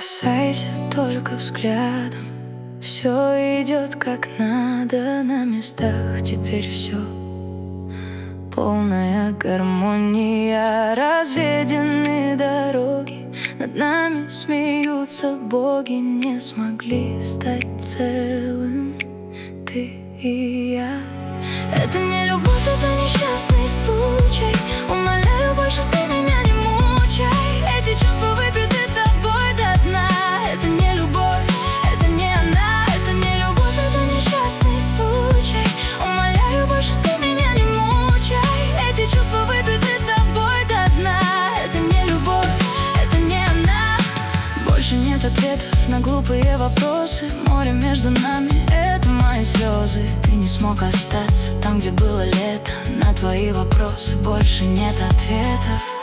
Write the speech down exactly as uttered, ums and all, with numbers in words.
Касайся только взглядом, все идет как надо, на местах теперь все. Полная гармония, разведены дороги, над нами смеются боги, не смогли стать целым ты и я. Это не любовь, это несчастный случай. Умоляю, больше ты меня не мучай. Эти чувства выпиты тобой до дна. Это не любовь, это не она. Это не любовь, это несчастный случай. Умоляю, больше ты меня не мучай. Эти чувства выпиты тобой до дна. Это не любовь, это не она. Больше нет ответов на глупые вопросы. Море между нами — это мои слезы. Ты не смог остаться там, где было лето. На твои вопросы больше нет ответов.